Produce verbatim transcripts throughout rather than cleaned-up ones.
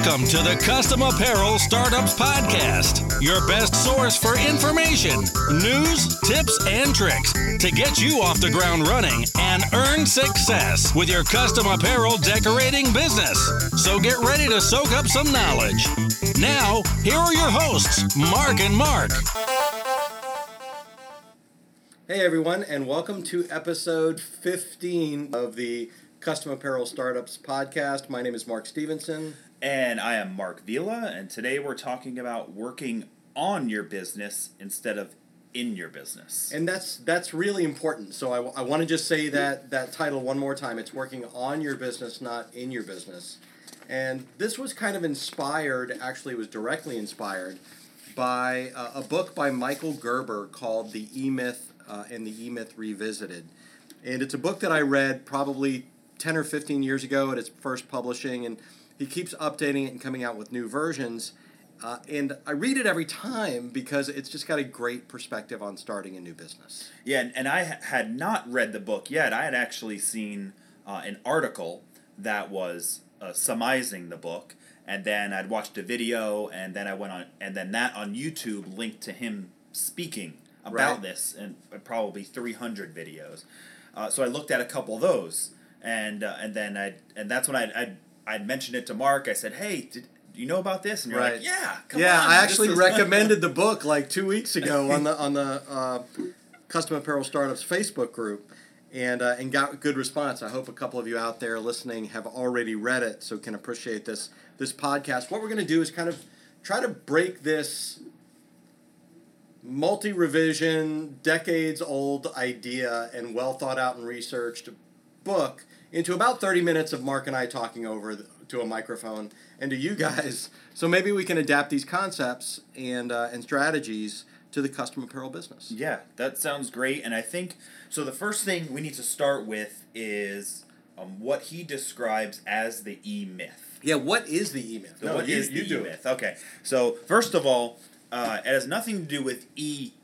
Welcome to the Custom Apparel Startups Podcast, your best source for information, news, tips, and tricks to get you off the ground running and earn success with your custom apparel decorating business. So get ready to soak up some knowledge. Now, here are your hosts, Mark and Mark. Hey everyone, and welcome to episode fifteen of the Custom Apparel Startups Podcast. My name is Mark Stevenson. And I am Mark Vila, and today we're talking about working on your business instead of in your business. And that's that's really important. So I, I want to just say that, that title one more time. It's working on your business, not in your business. And this was kind of inspired, actually it was directly inspired, by uh, a book by Michael Gerber called The E-Myth uh, and the E-Myth Revisited. And it's a book that I read probably ten or fifteen years ago at its first publishing, and he keeps updating it and coming out with new versions. Uh, and I read it every time because it's just got a great perspective on starting a new business. Yeah, and, and I ha- had not read the book yet. I had actually seen uh, an article that was uh, summarizing the book, and then I'd watched a video, and then I went on, and then that on YouTube linked to him speaking about Right. this, and probably three hundred videos. Uh, so I looked at a couple of those, and uh, and then I and that's when I I I'd mentioned it to Mark. I said, "Hey, did do you know about this?" And you're Right. like, "Yeah, come yeah, on." I this actually is-" recommended the book like two weeks ago on the on the uh, Custom Apparel Startups Facebook group, and uh, and got good response. I hope a couple of you out there listening have already read it, so can appreciate this this podcast. What we're going to do is kind of try to break this multi-revision, decades-old idea and well thought out and researched book into about thirty minutes of Mark and I talking over the, to a microphone and to you guys. So maybe we can adapt these concepts and uh, and strategies to the custom apparel business. Yeah, that sounds great. And I think, so the first thing we need to start with is um, what he describes as the E-Myth. Yeah, what is the E-Myth? So what is the E-Myth? Okay, so first of all, uh, it has nothing to do with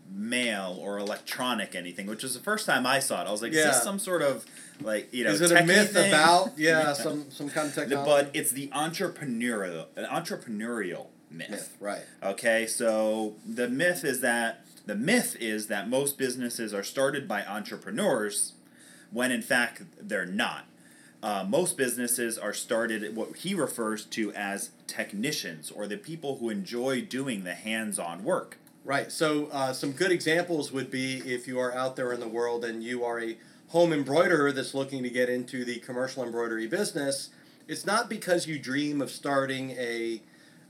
email or electronic anything, which was the first time I saw it. I was like, Yeah. is this some sort of, like, you know, Is it a techie myth thing? about, yeah, some, some kind of The- technology? But it's the entrepreneurial, an entrepreneurial myth. Myth, right. Okay, so the myth is that the myth is that most businesses are started by entrepreneurs, when in fact they're not. Uh, most businesses are started at what he refers to as technicians, or the people who enjoy doing the hands-on work. Right. So uh, some good examples would be if you are out there in the world and you are a home embroiderer that's looking to get into the commercial embroidery business. It's not because you dream of starting a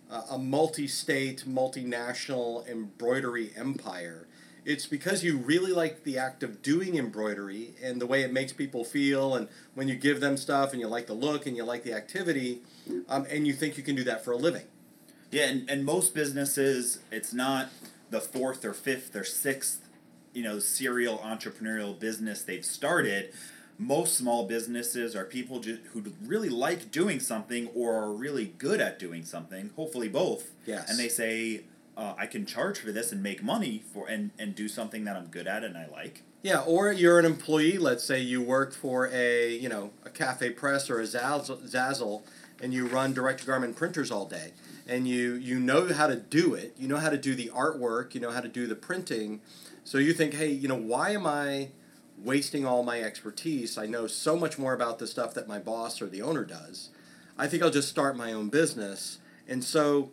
a multi-state, multinational embroidery empire. It's because you really like the act of doing embroidery and the way it makes people feel, and when you give them stuff and you like the look and you like the activity, um, and you think you can do that for a living. Yeah, and, and most businesses, it's not the fourth or fifth or sixth, you know, serial entrepreneurial business they've started. Most small businesses are people ju- who really like doing something or are really good at doing something, hopefully both. Yes. And they say, uh, I can charge for this and make money for and, and do something that I'm good at and I like. Yeah, or you're an employee, let's say you work for a, you know, a Cafe Press or a Zazzle, Zazzle and you run direct-to-garment printers all day. And you, you know how to do it. You know how to do the artwork. You know how to do the printing. So you think, hey, you know, why am I wasting all my expertise? I know so much more about the stuff that my boss or the owner does. I think I'll just start my own business. And so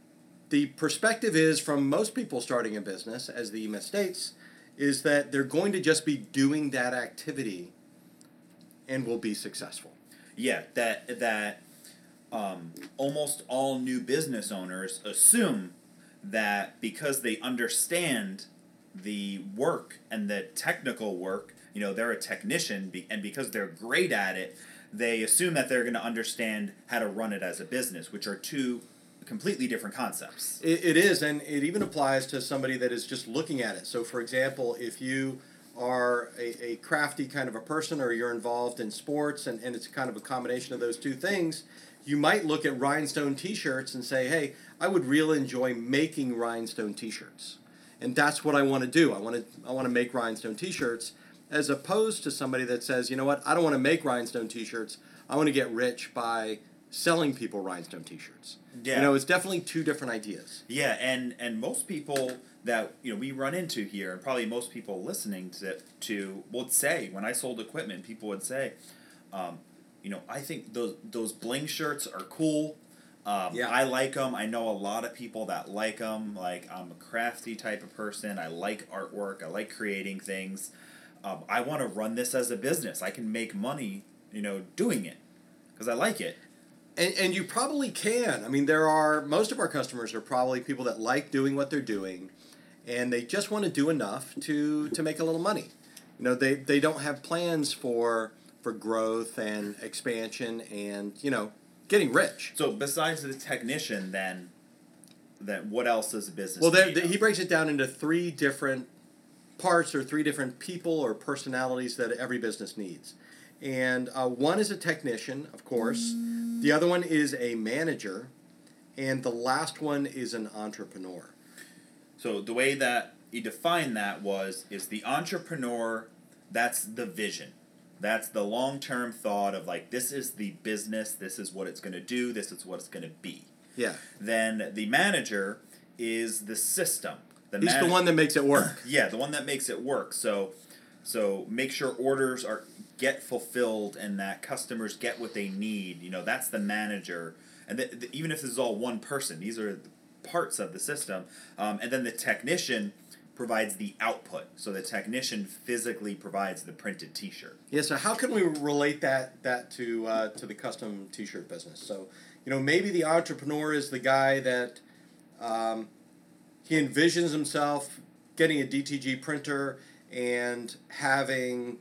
the perspective is from most people starting a business, as the E-Myth states, is that they're going to just be doing that activity and will be successful. Yeah, that that um, almost all new business owners assume that because they understand the work and the technical work, you know, they're a technician, be- and because they're great at it, they assume that they're going to understand how to run it as a business, which are two completely different concepts. It, it is, and it even applies to somebody that is just looking at it. So, for example, if you are a, a crafty kind of a person or you're involved in sports and, and it's kind of a combination of those two things, you might look at rhinestone t-shirts and say, hey, I would really enjoy making rhinestone t-shirts. And that's what I want to do. I want to I want to make rhinestone t-shirts, as opposed to somebody that says, you know what, I don't want to make rhinestone t-shirts. I want to get rich by selling people rhinestone T-shirts. Yeah. You know, it's definitely two different ideas. Yeah, and, and most people that you know we run into here, and probably most people listening to to would say, when I sold equipment, people would say, um, you know, I think those those bling shirts are cool. Um, Yeah. I like them. I know a lot of people that like them. Like, I'm a crafty type of person. I like artwork. I like creating things. Um, I want to run this as a business. I can make money, you know, doing it because I like it. And, and you probably can. I mean, there are, most of our customers are probably people that like doing what they're doing, and they just want to do enough to, to make a little money. You know, they, they don't have plans for for growth and expansion and, you know, getting rich. So besides the technician, then, then what else is a business? Well, there, made the, of? he breaks it down into three different parts or three different people or personalities that every business needs. And uh, one is a technician, of course. The other one is a manager. And the last one is an entrepreneur. So the way that he defined that was, is the entrepreneur, that's the vision. That's the long-term thought of, like, this is the business, this is what it's going to do, this is what it's going to be. Yeah. Then the manager is the system. The He's man- the one that makes it work. Yeah, the one that makes it work. So so make sure orders are get fulfilled and that customers get what they need. You know, that's the manager. And th- th- even if this is all one person, these are parts of the system. Um, and then the technician provides the output. So the technician physically provides the printed T-shirt. Yeah, so how can we relate that that to uh, to the custom T-shirt business? So, you know, maybe the entrepreneur is the guy that um, he envisions himself getting a D T G printer and having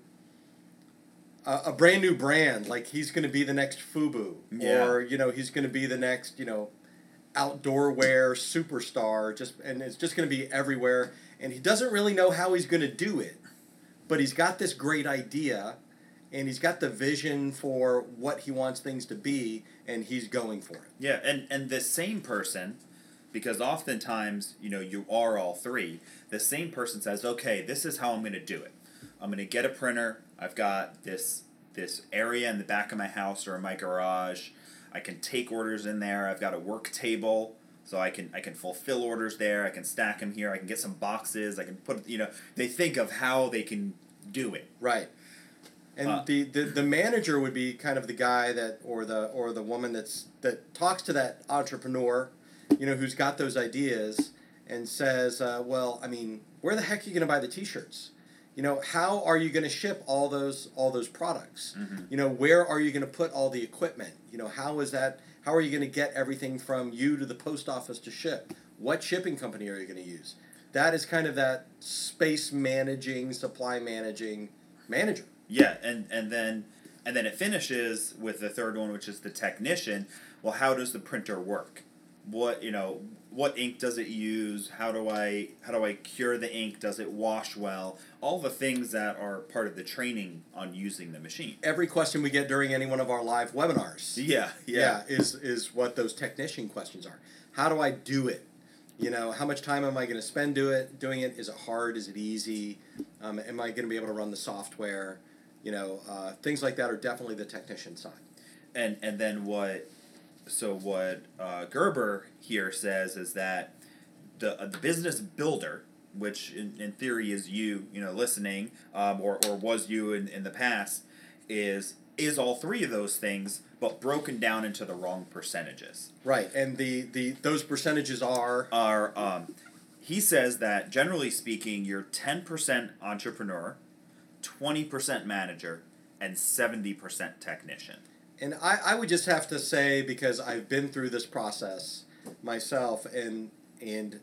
a, a brand new brand. Like, he's going to be the next FUBU. Yeah. Or, you know, he's going to be the next, you know, outdoor wear superstar. Just and it's just going to be everywhere. And he doesn't really know how he's going to do it. But he's got this great idea, and he's got the vision for what he wants things to be, and he's going for it. Yeah, and, and the same person, because oftentimes, you know, you are all three, the same person says, okay, this is how I'm going to do it. I'm going to get a printer. I've got this this area in the back of my house or in my garage. I can take orders in there. I've got a work table, so I can I can fulfill orders there. I can stack them here. I can get some boxes. I can put, you know, they think of how they can do it. Right. And Uh, the, the, the manager would be kind of the guy that or the or the woman that's that talks to that entrepreneur, you know, who's got those ideas and says, uh, well, I mean, where the heck are you going to buy the T-shirts? You know, how are you going to ship all those all those products? Mm-hmm. You know, where are you going to put all the equipment? You know, how is that? How are you going to get everything from you to the post office to ship? What shipping company are you going to use? That is kind of that space managing, supply managing manager. Yeah, and, and then and then it finishes with the third one, which is the technician. Well, how does the printer work? What you know, what ink does it use? How do I how do I cure the ink? Does it wash well? All the things that are part of the training on using the machine. Every question we get during any one of our live webinars, Yeah, yeah, yeah, is is what those technician questions are. How do I do it? You know, how much time am I going to spend do it doing it? Is it hard? Is it easy? Um, am I going to be able to run the software? You know, uh, things like that are definitely the technician side. And and then what? So what uh, Gerber here says is that the uh, the business builder, which in, in theory is you, you know, listening, um, or or was you in, in the past, is is all three of those things, but broken down into the wrong percentages. Right, and the, the those percentages are Are um, he says that generally speaking, you're ten percent entrepreneur, twenty percent manager, and seventy percent technician. And I, I would just have to say, because I've been through this process myself, and and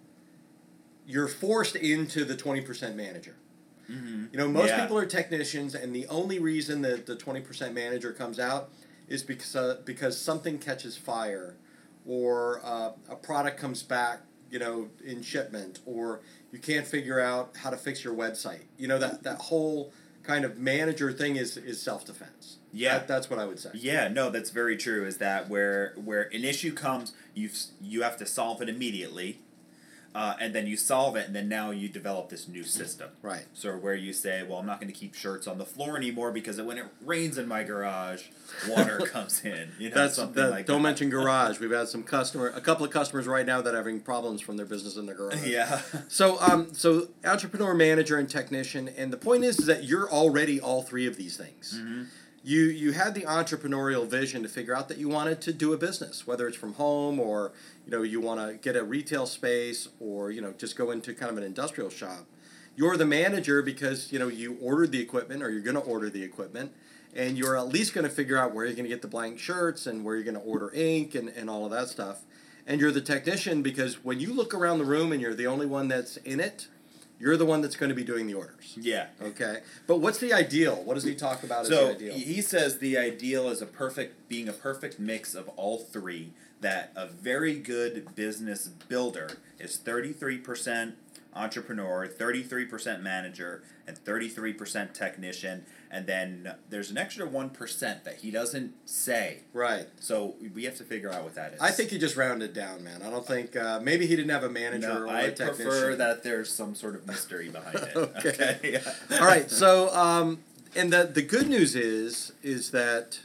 you're forced into the twenty percent manager. Mm-hmm. You know, most Yeah. people are technicians, and the only reason that the twenty percent manager comes out is because uh, because something catches fire, or uh, a product comes back, you know, in shipment, or you can't figure out how to fix your website. You know, that, that whole kind of manager thing is, is self-defense. Yeah. That, that's what I would say. Yeah, no, that's very true. Is that where where an issue comes, you you have to solve it immediately. Uh, and then you solve it, and then now you develop this new system. Right. So where you say, well, I'm not going to keep shirts on the floor anymore because when it rains in my garage, water comes in. You know, That's something that, like don't that. mention garage. We've had some customer, a couple of customers right now that are having problems from their business in their garage. Yeah. So, um, so entrepreneur, manager, and technician, and the point is, is that you're already all three of these things. Mm-hmm. You you had the entrepreneurial vision to figure out that you wanted to do a business, whether it's from home or you know you want to get a retail space or you know just go into kind of an industrial shop. You're the manager because you know you ordered the equipment or you're going to order the equipment, and you're at least going to figure out where you're going to get the blank shirts and where you're going to order ink and, and all of that stuff. And you're the technician because when you look around the room and you're the only one that's in it, you're the one that's going to be doing the orders. Yeah. Okay. But what's the ideal? What does he talk about as So the ideal? he says the ideal is a perfect, being a perfect mix of all three. That a very good business builder is thirty-three percent entrepreneur, thirty-three percent manager, and thirty-three percent technician. And then there's an extra one percent that he doesn't say. Right. So we have to figure out what that is. I think he just rounded down, man. I don't think uh, maybe he didn't have a manager No, or a I technician. prefer that there's some sort of mystery behind it. Okay. Okay. Yeah. All right. So, um, and the the good news is is that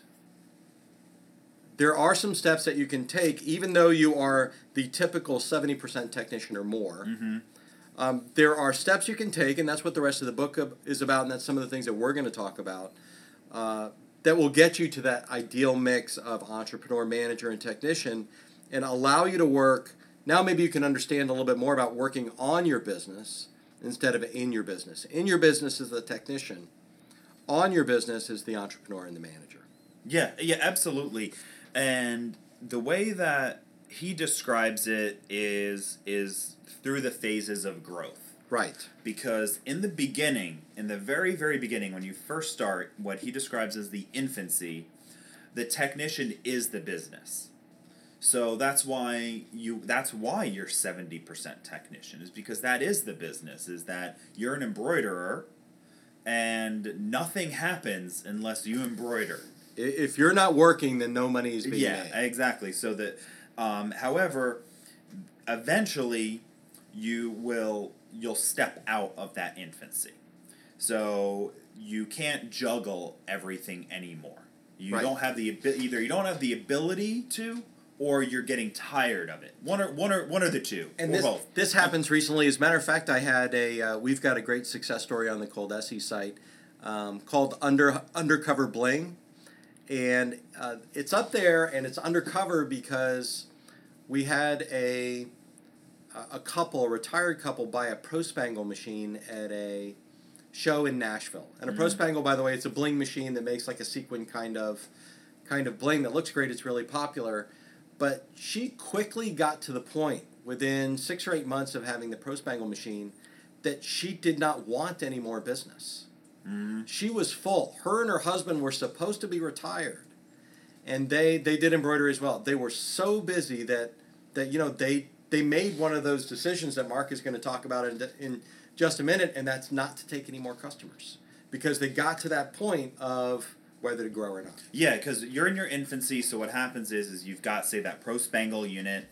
there are some steps that you can take, even though you are the typical seventy percent technician or more. Mm-hmm. Um, there are steps you can take, and that's what the rest of the book is about, and that's some of the things that we're going to talk about, uh, that will get you to that ideal mix of entrepreneur, manager, and technician, and allow you to work. Now maybe you can understand a little bit more about working on your business instead of in your business. In your business is the technician. On your business is the entrepreneur and the manager. Yeah, yeah, absolutely. And the way that he describes it is is through the phases of growth. Right. Because in the beginning, in the very, very beginning, when you first start, what he describes as the infancy, the technician is the business. So that's why you that's why you're seventy percent technician, is because that is the business, is that you're an embroiderer and nothing happens unless you embroider. If you're not working, then no money is being Yeah, made. exactly. So that, um, however, eventually you will you'll step out of that infancy. So you can't juggle everything anymore. You Right. don't have the abi- either you don't have the ability to, or you're getting tired of it. One or one or one or the two, And or this both. this happens recently. As a matter of fact, I had a uh, we've got a great success story on the Cold Essie site um, called Under Undercover Bling, and uh, it's up there and it's undercover because we had a a couple, a retired couple, buy a Pro Spangle machine at a show in Nashville. And a Pro Mhm. Spangle, by the way, it's a bling machine that makes like a sequin kind of kind of bling that looks great. It's really popular. But she quickly got to the point within six or eight months of having the Pro Spangle machine that she did not want any more business. Mm-hmm. She was full. Her and her husband were supposed to be retired, and they they did embroidery as well. They were so busy that that you know they they made one of those decisions that Mark is going to talk about in in just a minute, and that's not to take any more customers because they got to that point of whether to grow or not. Yeah, because you're in your infancy, so what happens is is you've got, say, that Pro Spangle unit,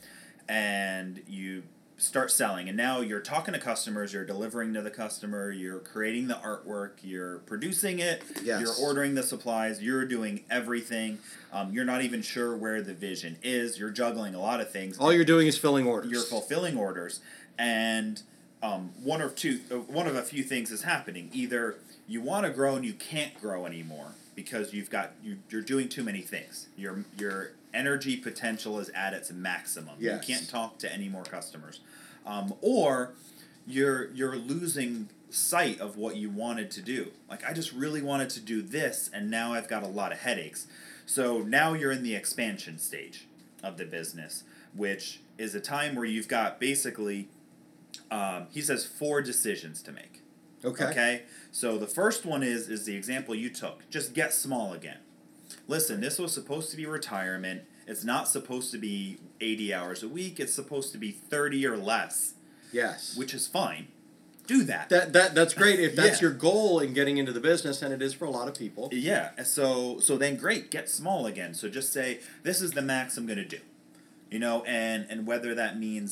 and you start selling, and now you're talking to customers, you're delivering to the customer, you're creating the artwork, you're producing it, Yes. you're ordering the supplies, you're doing everything. Um, you're not even sure where the vision is. You're juggling a lot of things. All you're doing is filling orders. You're fulfilling orders, and um, one or two, uh, one of a few things is happening. Either you want to grow and you can't grow anymore because you've got you, you're doing too many things. Your your energy potential is at its maximum. Yes. You can't talk to any more customers, um, or you're you're losing sight of what you wanted to do. Like, I just really wanted to do this, and now I've got a lot of headaches. So now you're in the expansion stage of the business, which is a time where you've got basically, um, he says, four decisions to make. Okay. Okay? So the first one is is the example you took. Just get small again. Listen, this was supposed to be retirement. It's not supposed to be eighty hours a week. It's supposed to be thirty or less, Yes. which is fine. Do that. That, that that's great if that's Yeah. your goal in getting into the business, and it is for a lot of people. Yeah, so so then great, get small again. So just say, this is the max I'm going to do. You know, and, and whether that means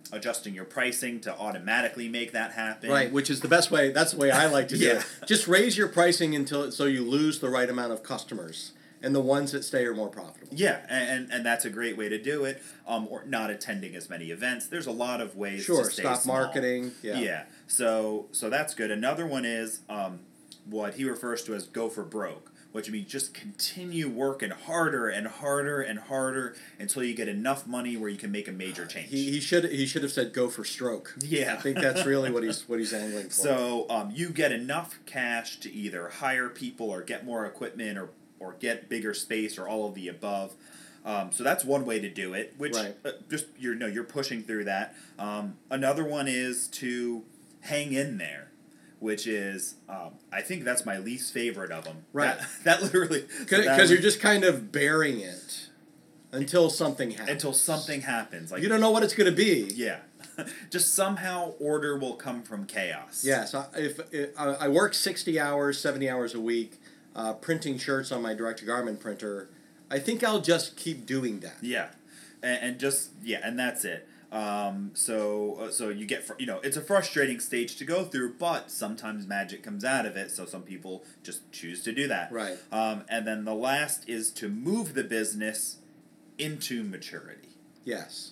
adjusting your pricing to automatically make that happen. Right, which is the best way. That's the way I like to do Yeah. it. Just raise your pricing until so you lose the right amount of customers, and the ones that stay are more profitable. Yeah, and and that's a great way to do it. Um, or not attending as many events. There's a lot of ways Sure, to stay stop small. marketing. Yeah. Yeah. So so that's good. Another one is um, what he refers to as go for broke, which means just continue working harder and harder and harder until you get enough money where you can make a major change. He, he should he should have said go for stroke. Yeah. I think that's really what he's what he's angling for. So um, you get enough cash to either hire people or get more equipment or, or get bigger space or all of the above. Um, so that's one way to do it, which Right. uh, just you're no you're pushing through that. Um, another one is to hang in there, which is um, I think that's my least favorite of them. Right. That, that literally Because so that- you're just kind of bearing it until something happens. until something happens. Like You don't know what it's going to be. yeah, just somehow order will come from chaos. Yes, I, if, if I I work sixty hours, seventy hours a week, uh, printing shirts on my direct-to-garment printer, I think I'll just keep doing that. Yeah, and, and just yeah, and that's it. Um, so uh, so you get fr- you know it's a frustrating stage to go through, but sometimes magic comes out of it. So some people just choose to do that. Right. Um, and then the last is to move the business into maturity. Yes.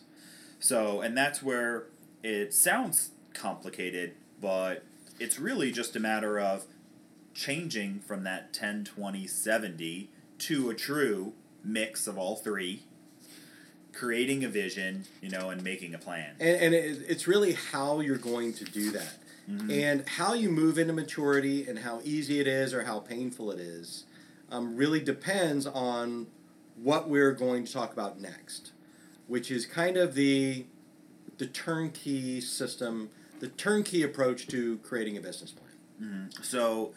So and that's where it sounds complicated, but it's really just a matter of changing from that ten, twenty, seventy to a true mix of all three, creating a vision, you know, and making a plan. And, and it, it's really how you're going to do that. Mm-hmm. And how you move into maturity and how easy it is or how painful it is um, really depends on what we're going to talk about next, which is kind of the, the turnkey system, the turnkey approach to creating a business plan. Mm-hmm. So,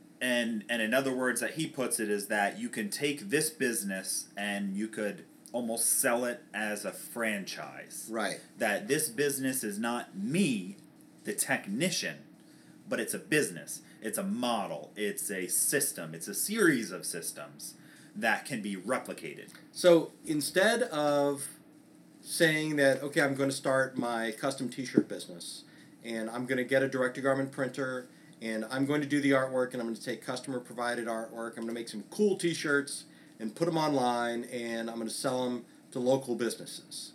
and and in other words that he puts it is that you can take this business and you could almost sell it as a franchise. Right. That this business is not me, the technician, but it's a business. It's a model. It's a system. It's a series of systems that can be replicated. So instead of saying that, okay, I'm going to start my custom t-shirt business and I'm going to get a direct-to-garment printer and I'm going to do the artwork and I'm going to take customer-provided artwork. I'm going to make some cool t-shirts and put them online and I'm going to sell them to local businesses.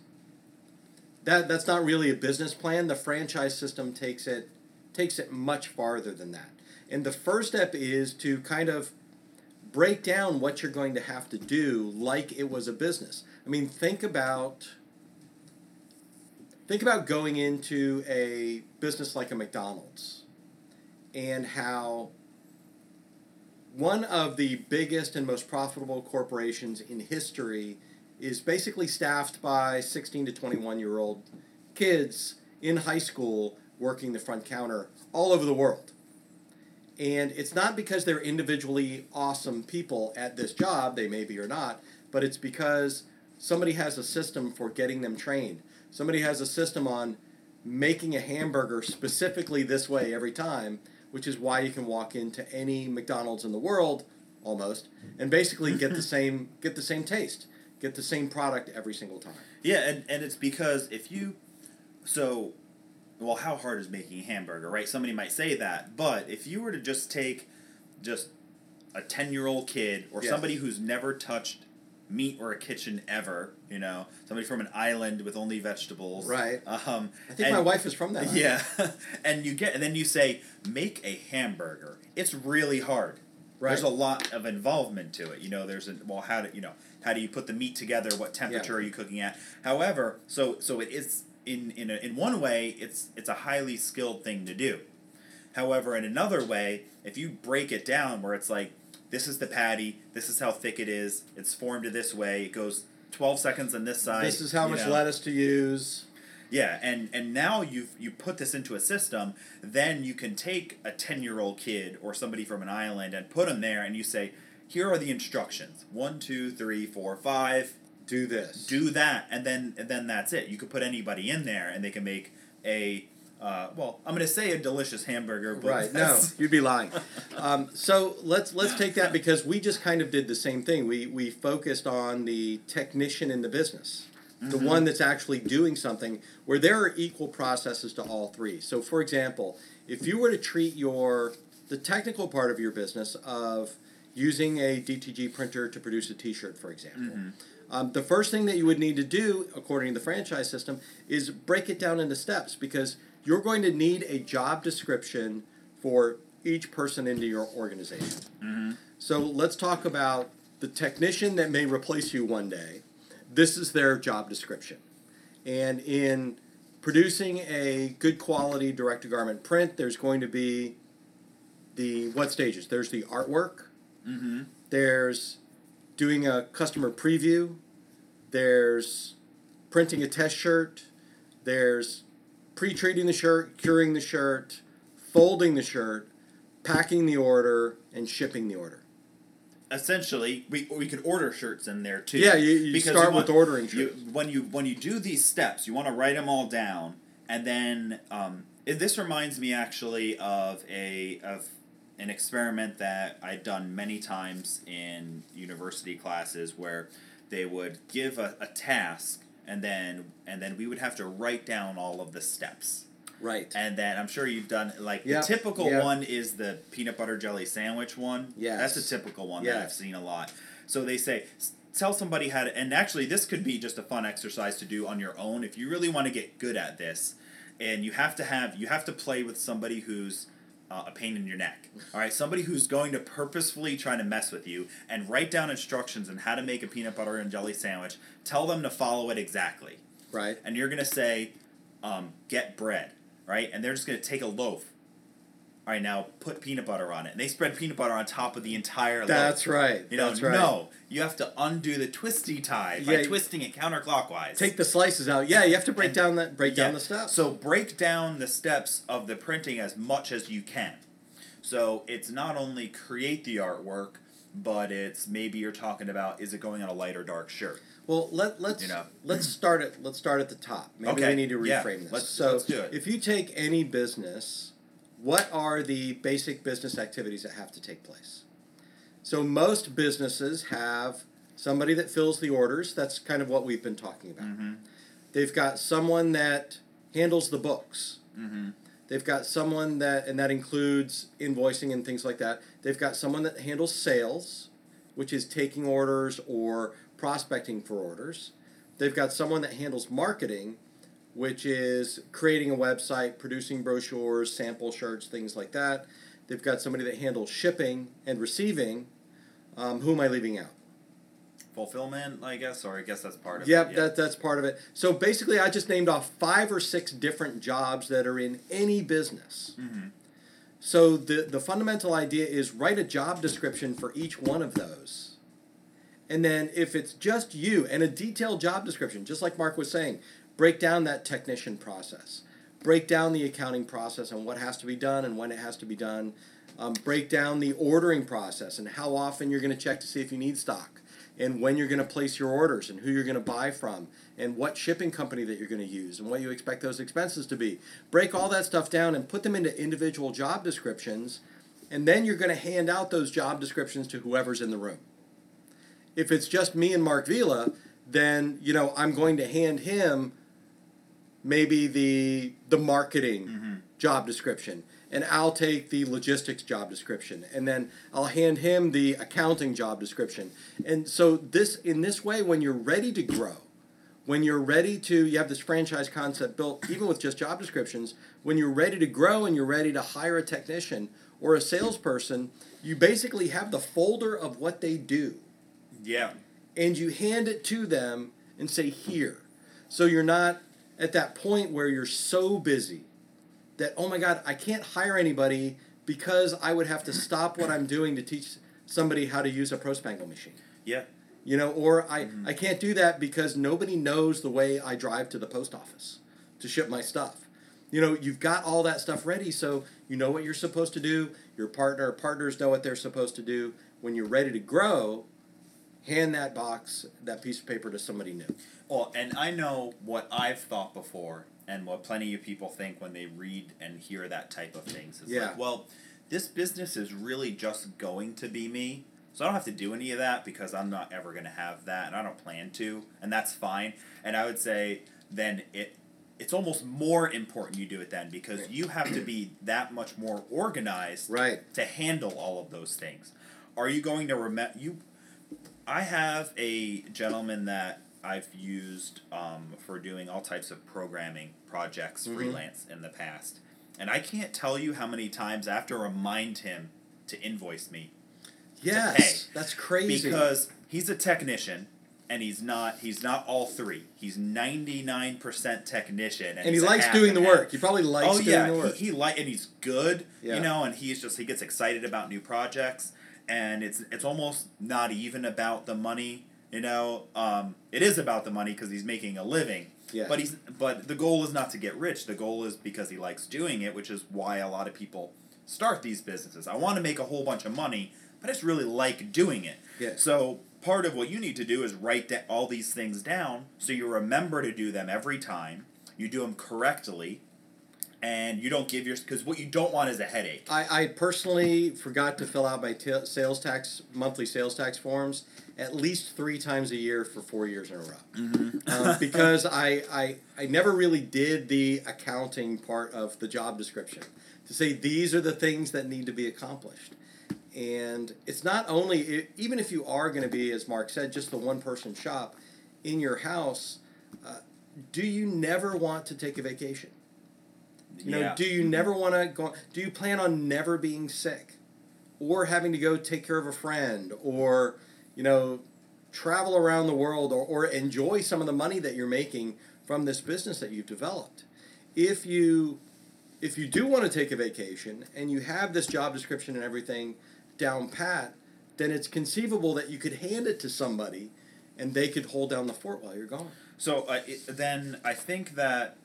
That that's not really a business plan. The franchise system takes it takes it much farther than that. And the first step is to kind of break down what you're going to have to do like it was a business. I mean, think about think about going into a business like a McDonald's and how one of the biggest and most profitable corporations in history is basically staffed by sixteen to twenty-one year old kids in high school working the front counter all over the world. And it's not because they're individually awesome people at this job, they may be or not, but it's because somebody has a system for getting them trained. Somebody has a system on making a hamburger specifically this way every time, which is why you can walk into any McDonald's in the world, almost, and basically get the same get the same taste, get the same product every single time. Yeah, and, and it's because if you, so, well, how hard is making a hamburger, right? Somebody might say that, but if you were to just take just a ten-year-old kid or Yes. somebody who's never touched meat or a kitchen ever, you know, somebody from an island with only vegetables. Right. Um, I think and- my wife is from that. island. Yeah, and you get, and then you say, make a hamburger. It's really hard. Right. There's a lot of involvement to it. You know, there's a, well, how do you know, how do you put the meat together? What temperature Yeah. are you cooking at? However, so so it is in in a, in one way, it's it's a highly skilled thing to do. However, in another way, if you break it down, where it's like, this is the patty, this is how thick it is, it's formed this way, it goes twelve seconds on this side. This is how you much know. lettuce to use. Yeah, and, and now you've you put this into a system, then you can take a ten-year-old kid or somebody from an island and put them there, and you say, here are the instructions. One, two, three, four, five. Do this. Do that, and then and then that's it. You could put anybody in there, and they can make a, uh, well, I'm going to say a delicious hamburger. But Right. No, that's- you'd be lying. Um, so let's let's take that because we just kind of did the same thing. We we focused on the technician in the business, mm-hmm. the one that's actually doing something, where there are equal processes to all three. So, for example, if you were to treat your the technical part of your business of using a D T G printer to produce a T-shirt, for example, mm-hmm. um, the first thing that you would need to do, according to the franchise system, is break it down into steps, because you're going to need a job description for each person into your organization. Mm-hmm. So let's talk about the technician that may replace you one day. This is their job description. And in producing a good quality direct-to-garment print, there's going to be the what stages? There's the artwork. Mm-hmm. There's doing a customer preview. There's printing a test shirt. There's pre-treating the shirt, curing the shirt, folding the shirt, packing the order, and shipping the order. Essentially, we we could order shirts in there too. Yeah, you, you start you want, with ordering shirts. You, when you when you do these steps, you want to write them all down, and then um, it, this reminds me actually of a of an experiment that I'd done many times in university classes, where they would give a, a task, and then and then we would have to write down all of the steps. Right. And then I'm sure you've done, like, yep. the typical yep. one is the peanut butter jelly sandwich one. Yes. That's a typical one yes. that I've seen a lot. So they say, tell somebody how to, and actually this could be just a fun exercise to do on your own if you really want to get good at this. And you have to have, you have to play with somebody who's uh, a pain in your neck. All right, somebody who's going to purposefully try to mess with you, and write down instructions on how to make a peanut butter and jelly sandwich. Tell them to follow it exactly. Right. And you're going to say, um, get bread. Right? And they're just going to take a loaf. All right, now put peanut butter on it. And they spread peanut butter on top of the entire loaf. That's right. You know, That's right. No, you have to undo the twisty tie by yeah, twisting it counterclockwise. Take the slices out. Yeah, you have to break and, down that break yeah, down the steps. So break down the steps of the printing as much as you can. So it's not only create the artwork, but it's maybe you're talking about, is it going on a light or dark shirt? Well, let let's you know. let's start at let's start at the top. Maybe okay. we need to reframe yeah. this. Let's, so let's do it. If you take any business, what are the basic business activities that have to take place? So most businesses have somebody that fills the orders. That's kind of what we've been talking about. Mm-hmm. They've got someone that handles the books. Mm-hmm. They've got someone that, and that includes invoicing and things like that. They've got someone that handles sales, which is taking orders or prospecting for orders. They've got someone that handles marketing, which is creating a website, producing brochures, sample shirts, things like that. They've got somebody that handles shipping and receiving. Um, who am I leaving out? Fulfillment, I guess, or I guess that's part of yep, it. Yep, that, that's part of it. So basically, I just named off five or six different jobs that are in any business. Mm-hmm. So the, the fundamental idea is write a job description for each one of those. And then if it's just you, and a detailed job description, just like Mark was saying, break down that technician process. Break down the accounting process and what has to be done and when it has to be done. Um, break down the ordering process and how often you're going to check to see if you need stock, and when you're going to place your orders, and who you're going to buy from, and what shipping company that you're going to use, and what you expect those expenses to be. Break all that stuff down and put them into individual job descriptions, and then you're going to hand out those job descriptions to whoever's in the room. If it's just me and Mark Vila, then, you know, I'm going to hand him maybe the the marketing mm-hmm. job description, and I'll take the logistics job description, and then I'll hand him the accounting job description. And so this in this way, when you're ready to grow, when you're ready to, you have this franchise concept built, even with just job descriptions, when you're ready to grow and you're ready to hire a technician or a salesperson, you basically have the folder of what they do. Yeah. And you hand it to them and say, here. So you're not at that point where you're so busy that, oh my God, I can't hire anybody because I would have to stop what I'm doing to teach somebody how to use a ProSpangle machine. Yeah. You know, or I, mm-hmm. I can't do that because nobody knows the way I drive to the post office to ship my stuff. You know, you've got all that stuff ready, so you know what you're supposed to do. Your partner or partners know what they're supposed to do. When you're ready to grow, hand that box, that piece of paper to somebody new. Well, and I know what I've thought before, and what plenty of people think when they read and hear that type of things. It's yeah. like, well, this business is really just going to be me, So I don't have to do any of that because I'm not ever going to have that, and I don't plan to, and that's fine. And I would say then it it's almost more important you do it then because you have to be that much more organized right. to handle all of those things. Are you going to remember you? I have a gentleman that I've used um, for doing all types of programming projects, mm-hmm. freelance in the past, and I can't tell you how many times I have to remind him to invoice me. Yes, to pay. That's crazy. Because he's a technician. And he's not. He's not all three. He's ninety nine percent technician, and, and he likes doing the half. work. He probably likes oh, doing yeah, the work. He, he like, and he's good. Yeah. You know, and he's just he gets excited about new projects, and it's it's almost not even about the money. You know, um, it is about the money because he's making a living. Yeah. But he's but the goal is not to get rich. The goal is because he likes doing it, which is why a lot of people start these businesses. I want to make a whole bunch of money, but I just really like doing it. Yeah. So part of what you need to do is write da- all these things down so you remember to do them every time. You do them correctly, and you don't give your... Because what you don't want is a headache. I, I personally forgot to fill out my t- sales tax, monthly sales tax forms at least three times a year for four years in a row. Mm-hmm. um, because I, I, I never really did the accounting part of the job description to say these are the things that need to be accomplished. And it's not only, even if you are going to be, as Mark said, just the one-person shop in your house, uh, do you never want to take a vacation? You know, yeah. do you never want to go, do you plan on never being sick? Or having to go take care of a friend? Or, you know, travel around the world or, or enjoy some of the money that you're making from this business that you've developed? If you, if you do want to take a vacation and you have this job description and everything down pat, then it's conceivable that you could hand it to somebody and they could hold down the fort while you're gone. So uh, it, then I think that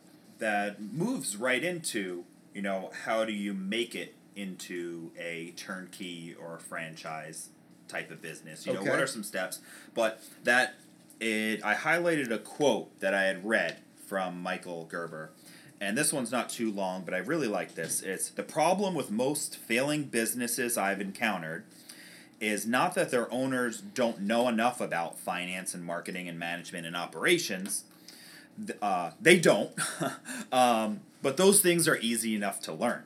that moves right into, you know, how do you make it into a turnkey or a franchise type of business? You know, Okay. what are some steps? But that, it, I highlighted a quote that I had read from Michael Gerber. And this one's not too long, but I really like this. It's, the problem with most failing businesses I've encountered is not that their owners don't know enough about finance and marketing and management and operations. Uh, they don't. um, but those things are easy enough to learn.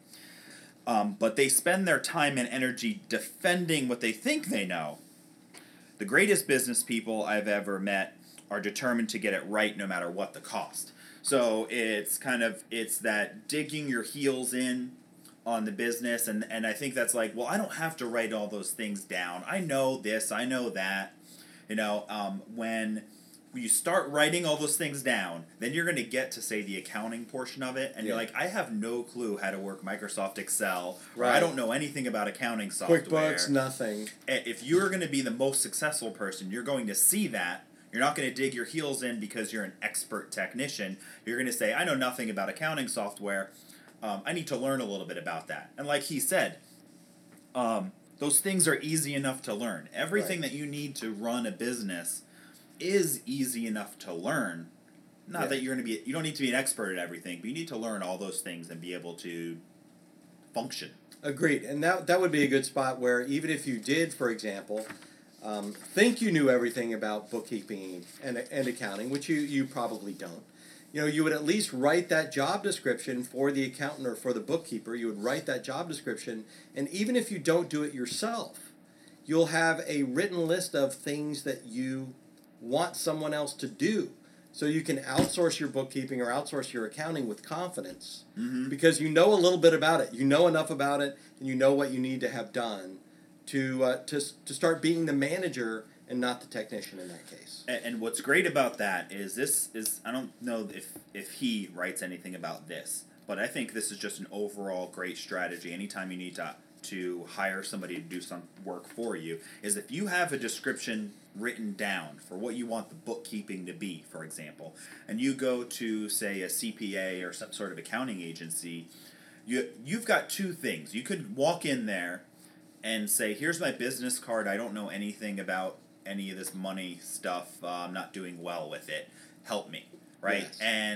Um, but they spend their time and energy defending what they think they know. The greatest business people I've ever met are determined to get it right no matter what the cost. So it's kind of, it's that digging your heels in on the business, and, and I think that's like, well, I don't have to write all those things down. I know this, I know that. You know, um, when you start writing all those things down, then you're going to get to, say, the accounting portion of it, and Yeah. you're like, I have no clue how to work Microsoft Excel, or Right. I don't know anything about accounting software. QuickBooks, nothing. If you're going to be the most successful person, you're going to see that. You're not going to dig your heels in because you're an expert technician. You're going to say, I know nothing about accounting software. Um, I need to learn a little bit about that. And like he said, um, those things are easy enough to learn. Everything Right. that you need to run a business is easy enough to learn. Not Yeah. that you're going to be, you don't need to be an expert at everything, but you need to learn all those things and be able to function. Agreed. And that, that would be a good spot where even if you did, for example, um, think you knew everything about bookkeeping and, and accounting, which you, you probably don't, you know, you would at least write that job description for the accountant or for the bookkeeper. You would write that job description, and even if you don't do it yourself, you'll have a written list of things that you want someone else to do. So you can outsource your bookkeeping or outsource your accounting with confidence Mm-hmm. because you know a little bit about it. You know enough about it, and you know what you need to have done to uh, to to start being the manager and not the technician in that case. And, and what's great about that is this is, I don't know if, if he writes anything about this, but I think this is just an overall great strategy. Anytime you need to to hire somebody to do some work for you, is if you have a description written down for what you want the bookkeeping to be, for example, and you go to, say, a C P A or some sort of accounting agency, you you've got two things. You could walk in there and say, here's my business card. I don't know anything about any of this money stuff. Uh, I'm not doing well with it. Help me, right? Yes. And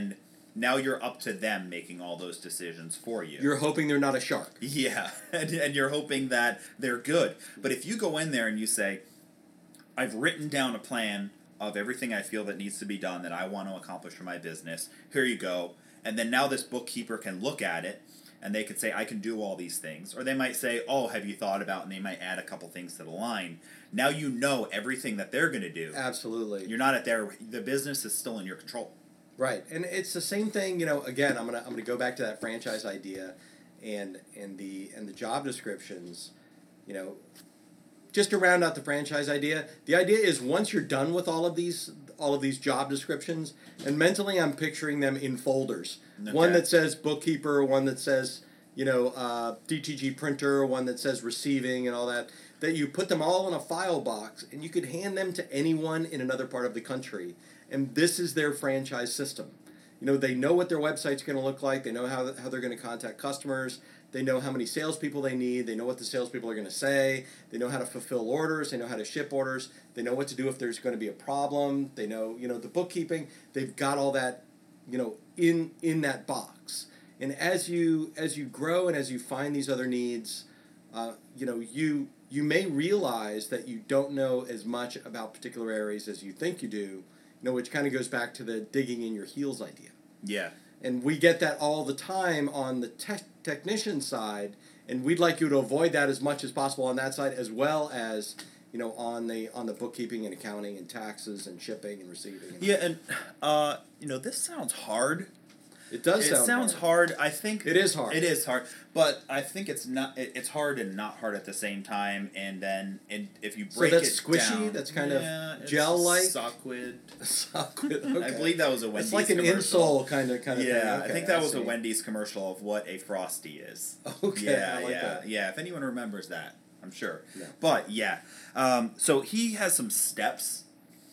now you're up to them making all those decisions for you. You're hoping they're not a shark. Yeah, and, and you're hoping that they're good. But if you go in there and you say, I've written down a plan of everything I feel that needs to be done that I want to accomplish for my business, here you go. And then now this bookkeeper can look at it and they could say, I can do all these things. Or they might say, oh, have you thought about, and they might add a couple things to the line. Now you know everything that they're going to do. Absolutely. You're not at their, the business is still in your control. Right. And it's the same thing, you know, again, I'm going to I'm going to go back to that franchise idea and and the and the job descriptions, you know, just to round out the franchise idea. The idea is once you're done with all of these all of these job descriptions, and mentally I'm picturing them in folders. Okay. One that says bookkeeper, one that says, you know, uh, D T G printer, one that says receiving and all that, that you put them all in a file box and you could hand them to anyone in another part of the country. And this is their franchise system. You know, they know what their website's going to look like. They know how, how they're going to contact customers. They know how many salespeople they need. They know what the salespeople are going to say. They know how to fulfill orders. They know how to ship orders. They know what to do if there's going to be a problem. They know, you know, the bookkeeping. They've got all that, you know, in in that box. And as you as you grow and as you find these other needs, uh, you know, you you may realize that you don't know as much about particular areas as you think you do. You know, which kind of goes back to the digging in your heels idea. Yeah. And we get that all the time on the te- technician side, and we'd like you to avoid that as much as possible on that side, as well as, you know, on the on the bookkeeping and accounting and taxes and shipping and receiving. And yeah, and uh, you know, this sounds hard. It does. It sound sounds hard. hard. I think it is hard. It is hard, but I think it's not. It, it's hard and not hard at the same time. And then, and if you break so that's it squishy. down, That's kind yeah, of gel-like. Sockwid. Sockwid. Okay. I believe that was a Wendy's. It's like an commercial. insole kind of kind of yeah, thing. Okay, I think that I was see. a Wendy's commercial of what a Frosty is. Okay. Yeah, I like yeah, that. yeah. If anyone remembers that, I'm sure. Yeah. But yeah, um, so he has some steps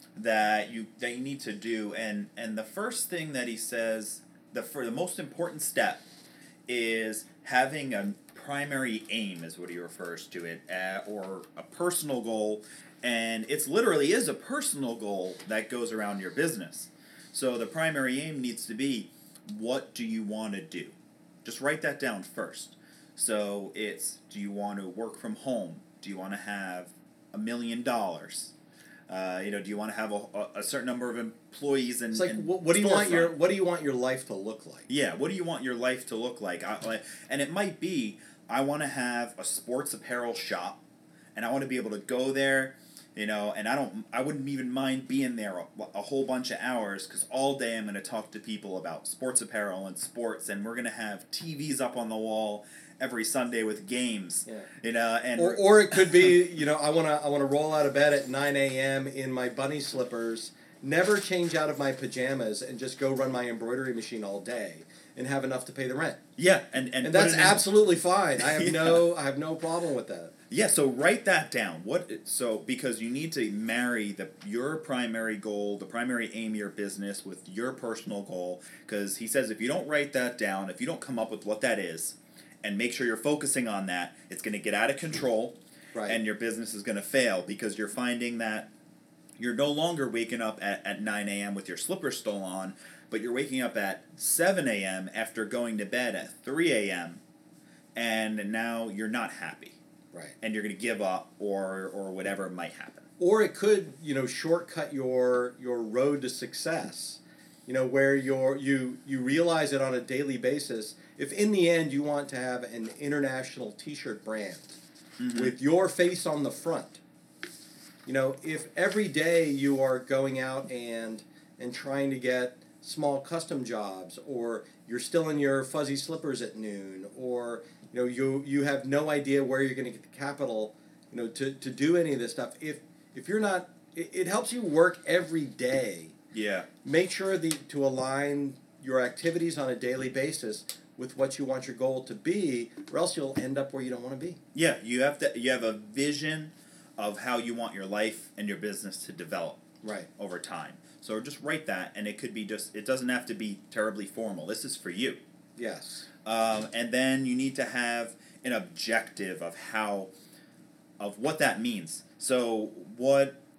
that you that you need to do, and and the first thing that he says, the for the most important step, is having a primary aim, is what he refers to it, uh, or a personal goal, and it's literally is a personal goal that goes around your business. So the primary aim needs to be, what do you want to do? Just write that down first. So it's, do you want to work from home? Do you want to have a million dollars? Uh, you know, do you want to have a, a, a certain number of employees and? It's like, and what, what do you want storefront? your what do you want your life to look like? Yeah, what do you want your life to look like? I, like, and it might be, I want to have a sports apparel shop, and I want to be able to go there, you know, and I don't, I wouldn't even mind being there a, a whole bunch of hours, because all day I'm going to talk to people about sports apparel and sports, and we're going to have T Vs up on the wall every Sunday with games, yeah. you know, and or, or it could be, you know, I wanna I wanna roll out of bed at nine a.m. in my bunny slippers, never change out of my pajamas, and just go run my embroidery machine all day and have enough to pay the rent. Yeah, and and, and that's put it in, absolutely fine. I have Yeah. no I have no problem with that. Yeah, so write that down. What so because you need to marry the your primary goal, the primary aim of your business with your personal goal, because he says if you don't write that down, if you don't come up with what that is, and make sure you're focusing on that, it's going to get out of control, right. and your business is going to fail, because you're finding that you're no longer waking up at, at nine a.m. with your slippers still on, but you're waking up at seven a.m. after going to bed at three a.m., and now you're not happy. Right. And you're going to give up, or or whatever might happen. Or it could, you know, shortcut your your road to success. You know, where you're, you you realize it on a daily basis. If in the end you want to have an international T-shirt brand mm-hmm. with your face on the front, you know, if every day you are going out and and trying to get small custom jobs, or you're still in your fuzzy slippers at noon, or you know you you have no idea where you're going to get the capital, you know, to, to do any of this stuff. If if you're not, it, it helps you work every day. Yeah. Make sure the to align your activities on a daily basis with what you want your goal to be, or else you'll end up where you don't want to be. Yeah, you have to. You have a vision of how you want your life and your business to develop. Right. Over time. So just write that, and it could be just. It doesn't have to be terribly formal. This is for you. Yes. Um, and then you need to have an objective of how, of what that means. So what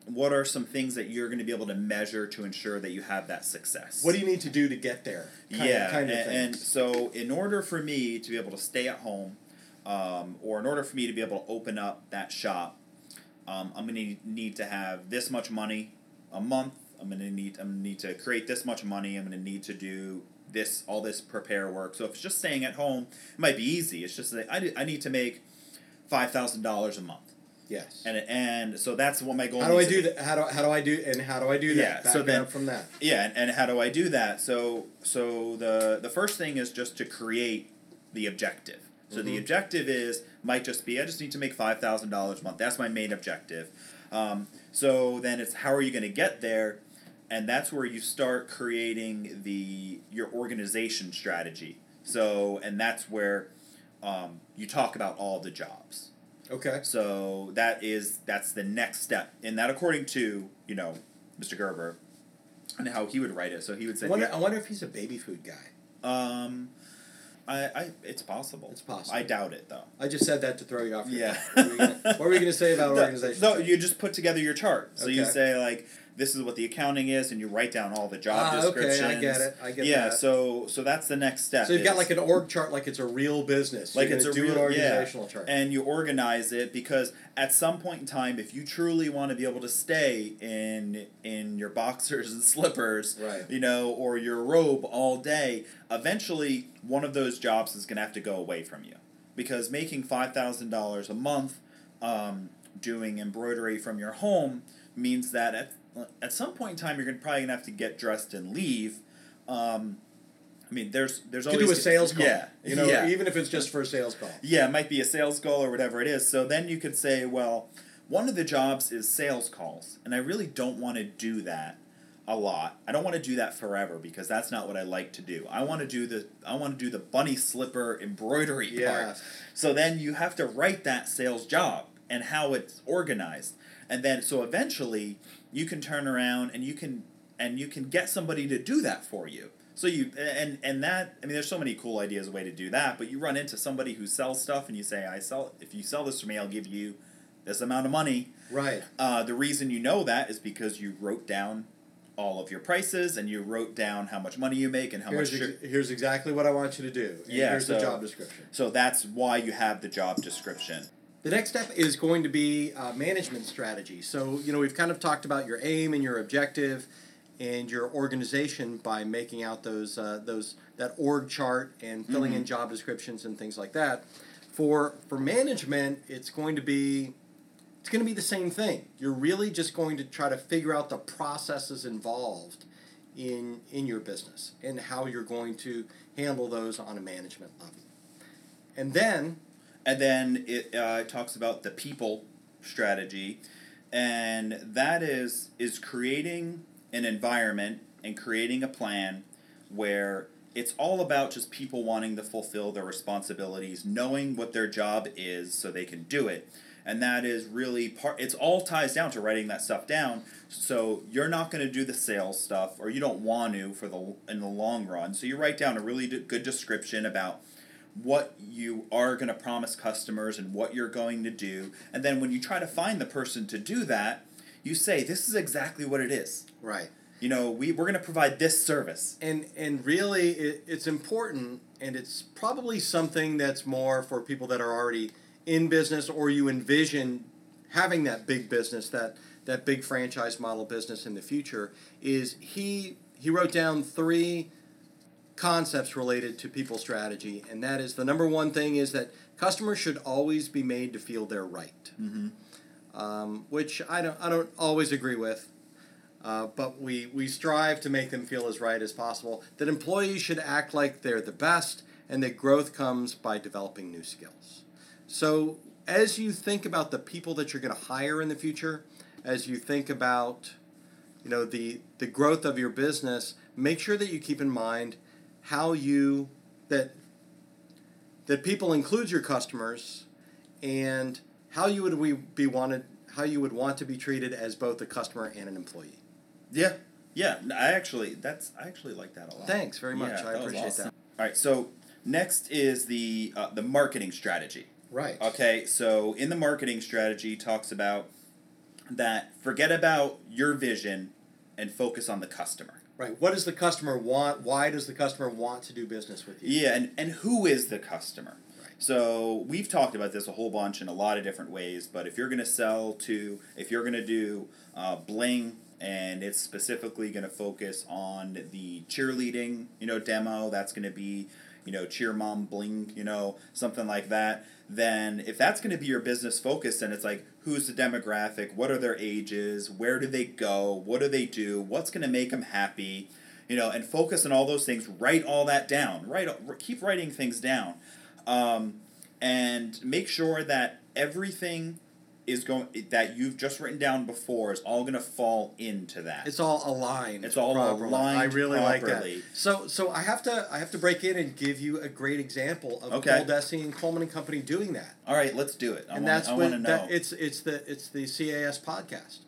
what are some things that you're going to be able to measure to ensure that you have that success? What do you need to do to get there? Kind yeah, of, kind of and, and things. so in order for me to be able to stay at home, um, or in order for me to be able to open up that shop, um, I'm going to need to have this much money a month. I'm going to need I'm going to need to create this much money. I'm going to need to do this all this prepare work. So if it's just staying at home, it might be easy. It's just that I, I need to make five thousand dollars a month. Yes. And and so that's what my goal. How do I needs do to be. that? How do how do I do and how do I do that? Yeah, Back so it then- up from that. Yeah, and, and how do I do that? So so the the first thing is just to create the objective. So the Mhm. objective is might just be I just need to make five thousand dollars a month. That's my main objective. Um, so then it's how are you going to get there, and that's where you start creating the your organization strategy. So and that's where um, you talk about all the jobs. Okay. So that is that's the next step, and that according to you know Mister Gerber, and how he would write it. So he would I say, wonder, I wonder if he's a baby food guy. um, I, I it's possible. It's possible. I doubt it though. I just said that to throw you off. Your Yeah. What were you gonna- what were you going to say about No, organization? No, you just put together your chart. So you Okay. say like this is what the accounting is, and you write down all the job Ah, okay, descriptions. I get it. I get yeah, that. so so that's the next step. So you've got is- like an org chart, like it's a real business. like You're it's a gonna do real an organizational yeah. chart. And you organize it because at some point in time, if you truly want to be able to stay in in your boxers and slippers, Right. you know, or your robe all day, eventually one of those jobs is going to have to go away from you, because making five thousand dollars a month, um, doing embroidery from your home means that at at some point in time you're gonna, probably gonna have to get dressed and leave. Um, I mean, there's there's You could always do a sales call. Yeah, You know, yeah. even if it's just for a sales call. Yeah, it might be a sales goal or whatever it is. So then you could say, well, one of the jobs is sales calls, and I really don't want to do that a lot. I don't want to do that forever because that's not what I like to do. I want to do the I want to do the bunny slipper embroidery part. Yes. So then you have to write that sales job and how it's organized. And then so eventually you can turn around and you can and you can get somebody to do that for you. So you and and that I mean there's so many cool ideas a way to do that, but you run into somebody who sells stuff and you say, I sell if you sell this to me, I'll give you this amount of money. Right. Uh, the reason you know that is because you wrote down all of your prices and you wrote down how much money you make and how Here's, much. ex- here's exactly what I want you to do. And Yeah, here's the so- job description. So that's why you have the job description. The next step is going to be uh, management strategy. So, you know, we've kind of talked about your aim and your objective and your organization by making out those uh, those that org chart and filling in job descriptions and things like that. For for management, it's going to be it's going to be the same thing. You're really just going to try to figure out the processes involved in in your business and how you're going to handle those on a management level. And then And then it uh, talks about the people strategy, and that is is creating an environment and creating a plan where it's all about just people wanting to fulfill their responsibilities, knowing what their job is so they can do it. And that is really part, it's all ties down to writing that stuff down. So you're not going to do the sales stuff, or you don't want to for the in the long run. So you write down a really d- good description about what you are going to promise customers and what you're going to do. And then when you try to find the person to do that, you say, this is exactly what it is. right. You know, we, we're going to provide this service. And and really, it, it's important, and it's probably something that's more for people that are already in business, or you envision having that big business, that that big franchise model business in the future. Is he he wrote down three concepts related to people strategy, and that is the number one thing is that customers should always be made to feel they're right, Mm-hmm. um, which I don't I don't always agree with. Uh, but we, we strive to make them feel as right as possible, that employees should act like they're the best, and that growth comes by developing new skills. So as you think about the people that you're going to hire in the future, as you think about you know the, the growth of your business, make sure that you keep in mind how you that that people includes your customers, and how you would we be wanted how you would want to be treated as both a customer and an employee. Yeah, yeah. I actually, that's I actually like that a lot. Thanks very much. Yeah, I that was appreciate awesome. that. All right, so next is the uh, the marketing strategy. Right. Okay, so in the marketing strategy talks about that forget about your vision and focus on the customer. Right. What does the customer want? Why does the customer want to do business with you? Yeah, and, and who is the customer? Right. So we've talked about this a whole bunch in a lot of different ways, but if you're going to sell to, if you're going to do uh, bling, and it's specifically going to focus on the cheerleading, you know, demo, that's going to be, you know, cheer mom bling, you know, something like that, then if that's going to be your business focus, then it's like, who's the demographic, what are their ages, where do they go, what do they do, what's going to make them happy, you know, and focus on all those things, write all that down, write, keep writing things down, um, and make sure that everything is going that you've just written down before is all going to fall into that. It's all aligned. It's all properly. aligned I really properly. like that. So, so I have to, I have to break in and give you a great example of Okay. Goldesi and Coleman and Company doing that. All right, let's do it. I and want, that's I what want to know. that, it's it's the it's the C A S podcast.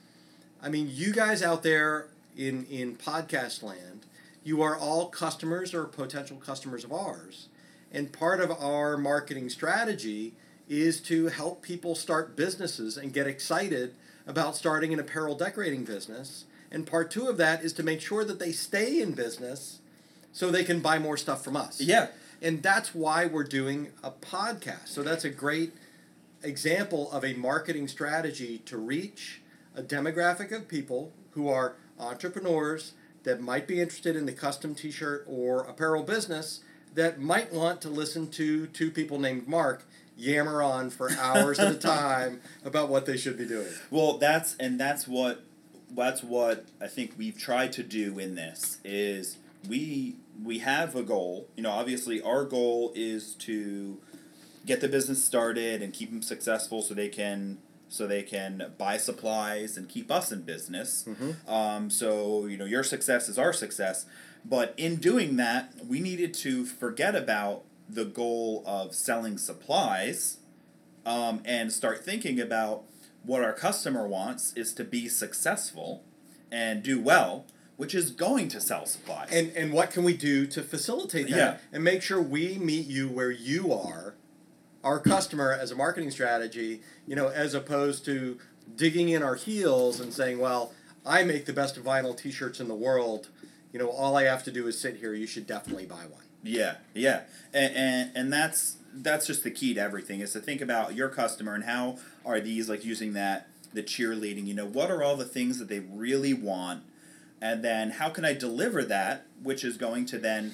I mean, you guys out there in in podcast land, you are all customers or potential customers of ours, and part of our marketing strategy is to help people start businesses and get excited about starting an apparel decorating business. And part two of that is to make sure that they stay in business so they can buy more stuff from us. Yeah. And that's why we're doing a podcast. So that's a great example of a marketing strategy to reach a demographic of people who are entrepreneurs that might be interested in the custom t-shirt or apparel business that might want to listen to two people named Mark yammer on for hours at a time about what they should be doing. Well, that's and that's what that's what I think we've tried to do in this is we we have a goal. You know, obviously our goal is to get the business started and keep them successful so they can so they can buy supplies and keep us in business. Mm-hmm. Um, so, you know, your success is our success. But in doing that, we needed to forget about the goal of selling supplies um, and start thinking about what our customer wants is to be successful and do well, which is going to sell supplies. And and what can we do to facilitate that? Yeah. And make sure we meet you where you are, our customer, as a marketing strategy, you know, as opposed to digging in our heels and saying, well, I make the best vinyl t-shirts in the world. You know, all I have to do is sit here. You should definitely buy one. Yeah, yeah, and, and and that's that's just the key to everything is to think about your customer and how are these like using that the cheerleading. You know, what are all the things that they really want, and then how can I deliver that, which is going to then.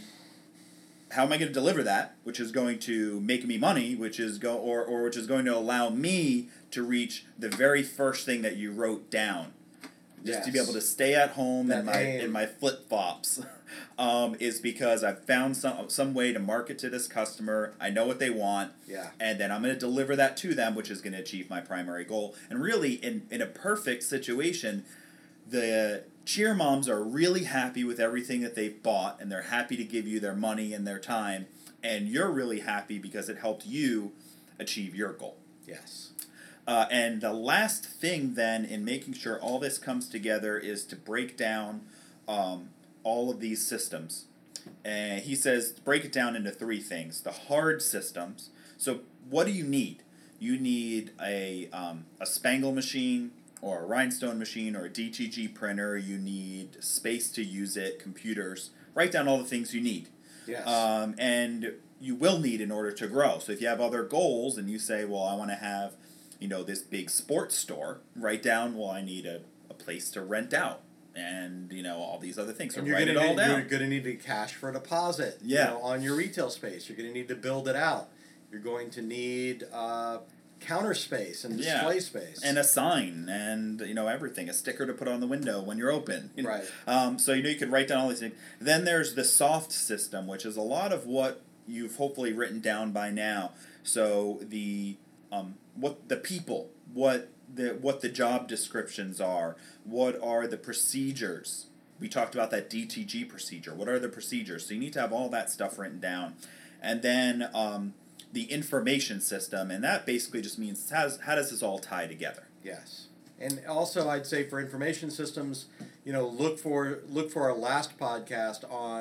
How am I going to deliver that, which is going to make me money, which is go or or which is going to allow me to reach the very first thing that you wrote down. Just Yes. to be able to stay at home That in my aim. in my flip flops, um, is because I've found some some way to market to this customer. I know what they want, Yeah. and then I'm going to deliver that to them, which is going to achieve my primary goal. And really, in in a perfect situation, the cheer moms are really happy with everything that they've bought, and they're happy to give you their money and their time, and you're really happy because it helped you achieve your goal. Yes. Uh, and the last thing then in making sure all this comes together is to break down um, all of these systems. And he says break it down into three things. The hard systems. So what do you need? You need a, um, a Spangle machine or a Rhinestone machine or a D T G printer. You need space to use it, computers. Write down all the things you need. Yes. Um, and you will need in order to grow. So if you have other goals and you say, well, I want to have you know, this big sports store, write down, well, I need a, a place to rent out and, you know, all these other things. So And you're write gonna it all need, down. You're going to need to cash for a deposit. Yeah. You know, on your retail space. You're going to need to build it out. You're going to need uh, counter space and display Yeah. space. And a sign and, you know, everything. A sticker to put on the window when you're open. You know? Right. Um, so, you know, you could write down all these things. Then there's the soft system, which is a lot of what you've hopefully written down by now. So the um, what the people, what the what the job descriptions are, what are the procedures. We talked about that D T G procedure. What are the procedures? So you need to have all that stuff written down. And then um, the information system, and that basically just means how does, how does this all tie together? Yes. And also I'd say for information systems, you know, look for look for our last podcast on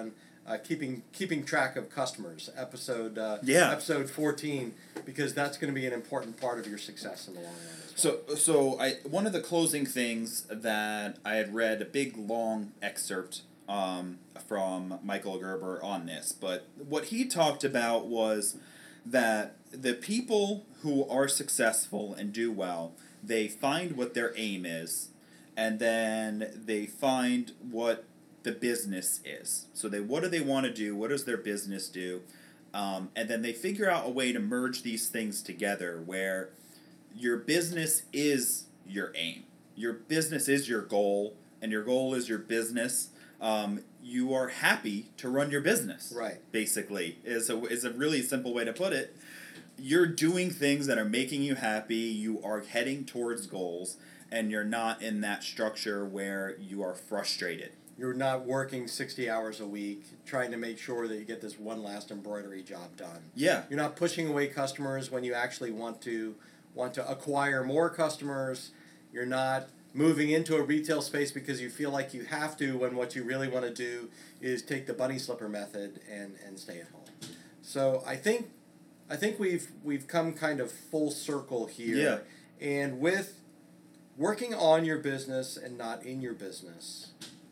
uh, keeping keeping track of customers, episode uh, Yeah. episode fourteen, because that's going to be an important part of your success in the long run as well. So, so I one of the closing things that I had read a big long excerpt um, from Michael Gerber on this, but what he talked about was that the people who are successful and do well, they find what their aim is, and then they find what the business is. So they what do they want to do? What does their business do? Um, and then they figure out a way to merge these things together where your business is your aim. Your business is your goal, and your goal is your business. Um, you are happy to run your business. Right. Basically, is a is a really simple way to put it. You're doing things that are making you happy. You are heading towards goals, and you're not in that structure where you are frustrated. You're not working sixty hours a week trying to make sure that you get this one last embroidery job done. Yeah. You're not pushing away customers when you actually want to want to acquire more customers. You're not moving into a retail space because you feel like you have to, when what you really want to do is take the bunny slipper method and, and stay at home. So I think I think we've we've come kind of full circle here. Yeah. And with working on your business and not in your business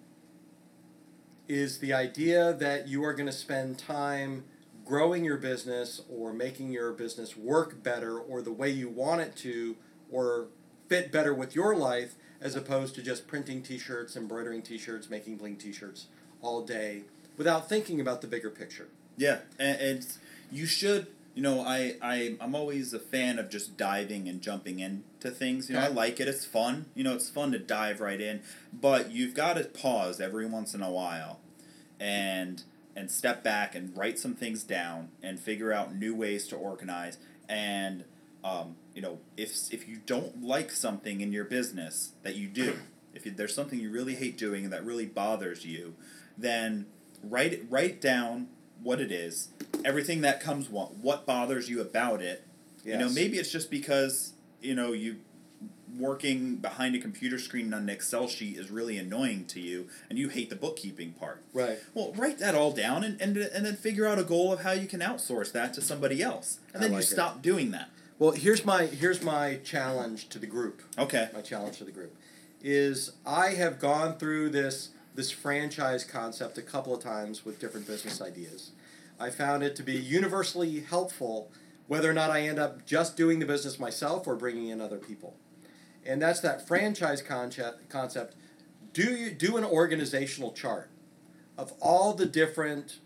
is the idea that you are going to spend time growing your business or making your business work better or the way you want it to or fit better with your life, as opposed to just printing t-shirts, embroidering t-shirts, making bling t-shirts all day without thinking about the bigger picture. Yeah, and, and you should, you know, I, I, I'm always a fan of just diving and jumping into things. You know, Okay. I like it. It's fun. You know, it's fun to dive right in. But you've got to pause every once in a while and and step back and write some things down and figure out new ways to organize. And, um, you know, if if you don't like something in your business that you do, if you, there's something you really hate doing and that really bothers you, then write it, write down what it is, everything that comes, what, what bothers you about it. Yes. You know, maybe it's just because, you know, you working behind a computer screen on an Excel sheet is really annoying to you and you hate the bookkeeping part. Right. Well, write that all down and, and, and then figure out a goal of how you can outsource that to somebody else. And then I like you it. stop doing that. Well, here's my here's my challenge to the group. Okay. My challenge to the group is I have gone through this this franchise concept a couple of times with different business ideas. I found it to be universally helpful, whether or not I end up just doing the business myself or bringing in other people. And that's that franchise concept. Concept. Do you do an organizational chart of all the different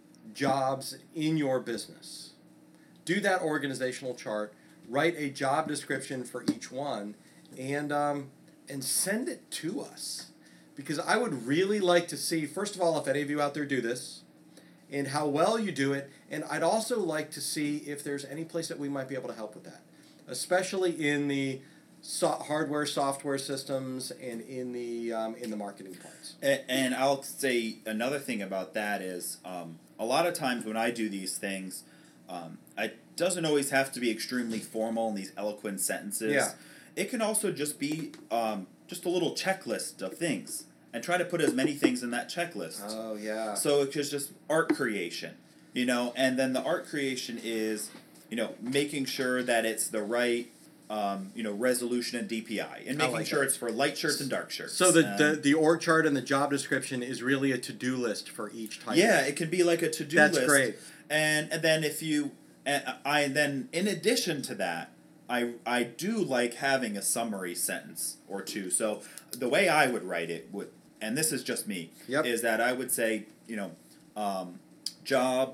jobs in your business? Do that organizational chart. Write a job description for each one, and um, and send it to us, because I would really like to see, first of all, if any of you out there do this, and how well you do it, and I'd also like to see if there's any place that we might be able to help with that, especially in the so- hardware, software systems, and in the um, in the marketing parts. And, and I'll say another thing about that is um, a lot of times when I do these things, um, it doesn't always have to be extremely formal in these eloquent sentences. Yeah. It can also just be um, just a little checklist of things and try to put as many things in that checklist. Oh, yeah. So it's just art creation, you know, and then the art creation is, you know, making sure that it's the right, um, you know, resolution and D P I, and I making like sure that. it's for light shirts and dark shirts. So the, Um, the, the org chart and the job description is really a to-do list for each type. Yeah, it can be like a to-do That's list. great. And and then if you, and I then in addition to that, I I do like having a summary sentence or two. So the way I would write it would, and this is just me, Yep. is that I would say, you know, um, job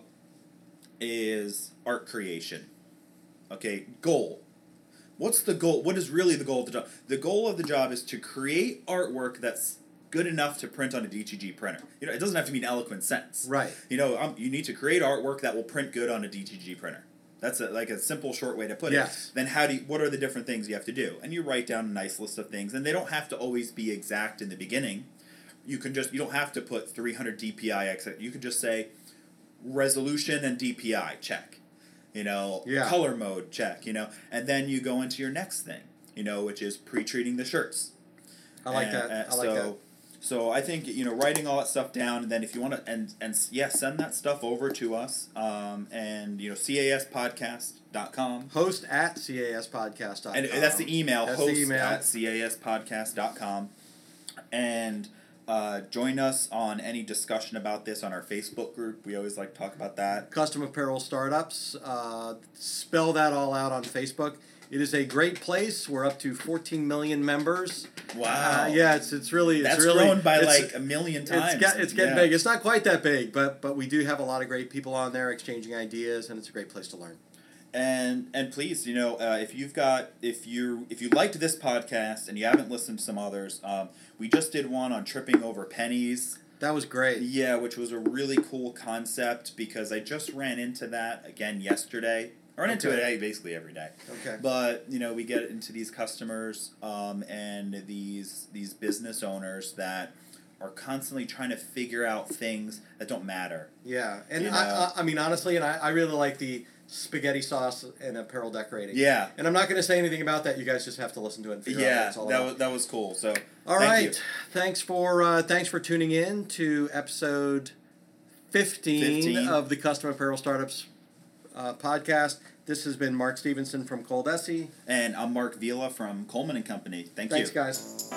is art creation. Okay, goal. What's the goal? What is really the goal of the job? The goal of the job is to create artwork that's good enough to print on a D T G printer. You know, it doesn't have to be an eloquent sentence. Right. You know, um, you need to create artwork that will print good on a D T G printer. That's a, like a simple, short way to put Yes. it. Then how do you, what are the different things you have to do? And you write down a nice list of things, and they don't have to always be exact in the beginning. You can just, you don't have to put three hundred D P I, you could just say resolution and D P I, check. You know, Yeah. color mode, check, you know, and then you go into your next thing, you know, which is pre-treating the shirts. I like And, that. uh, I like so, that. So I think, you know, writing all that stuff down, and then if you want to, and, and yeah, send that stuff over to us, um, and, you know, C A S podcast dot com. Host at C A S podcast dot com. And that's the email, that's host the email. at C A S podcast dot com. And uh, join us on any discussion about this on our Facebook group. We always like to talk about that. Custom Apparel Startups. Uh, spell that all out on Facebook. It is a great place. We're up to fourteen million members. Wow. Uh, yeah, it's it's really it's That's really, grown by it's, like a million times. It's, get, it's getting yeah. big. It's not quite that big, but but we do have a lot of great people on there exchanging ideas, and it's a great place to learn. And and please, you know, uh, if you've got if you if you liked this podcast and you haven't listened to some others, um, we just did one on tripping over pennies. That was great. Yeah, which was a really cool concept because I just ran into that again yesterday. I run into Okay. it basically every day. Okay. But you know, we get into these customers um, and these these business owners that are constantly trying to figure out things that don't matter. Yeah, and You I, know? I I mean honestly, and I, I really like the spaghetti sauce and apparel decorating. Yeah. And I'm not going to say anything about that. You guys just have to listen to it and figure out what Yeah, it's all that about. was that was cool. So All thank right. you. Thanks for uh, thanks for tuning in to episode fifteen, fifteen. of the Custom Apparel Startups uh, podcast. This has been Mark Stevenson from Cold Essie. And I'm Mark Vila from Coleman and Company. Thank Thanks, you. guys.